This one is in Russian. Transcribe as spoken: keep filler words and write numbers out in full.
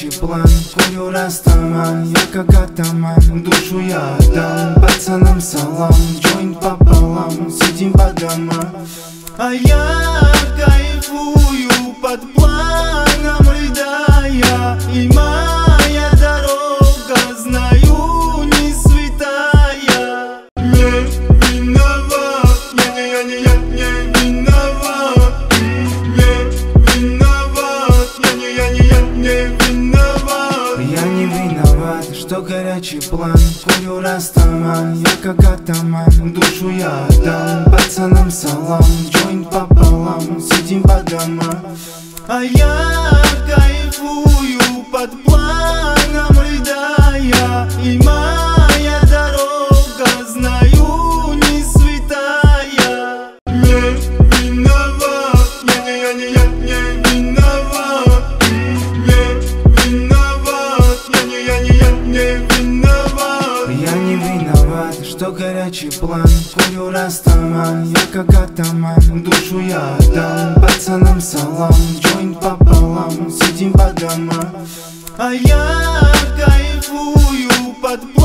горячий план, курю растаман, я как атаман, душу я отдам. Пацанам салам, джойнт пополам, сидим по домам. А я кайфую под планом, рыдая, и моя дорога, знаю, не святая. Не виноват, я не, я не, я не виноват. Не виноват, я не, я не, я не виноват. Я не виноват, что горячий план, курю растаман, я как атаман, душу я отдам. Пацанам салам, джойнт пополам, сидим по домам. А я кайфую под планом, рыдая, и моя дорога, знаю, не святая. Не виноват, я не, я не, я не виноват. Не виноват, я не, я не, я не виноват. Я не виноват, что горячий план, курю растаман, я как атаман, душу я отдам. Пацанам салам, джойнт пополам, сидим по домам. А я кайфую под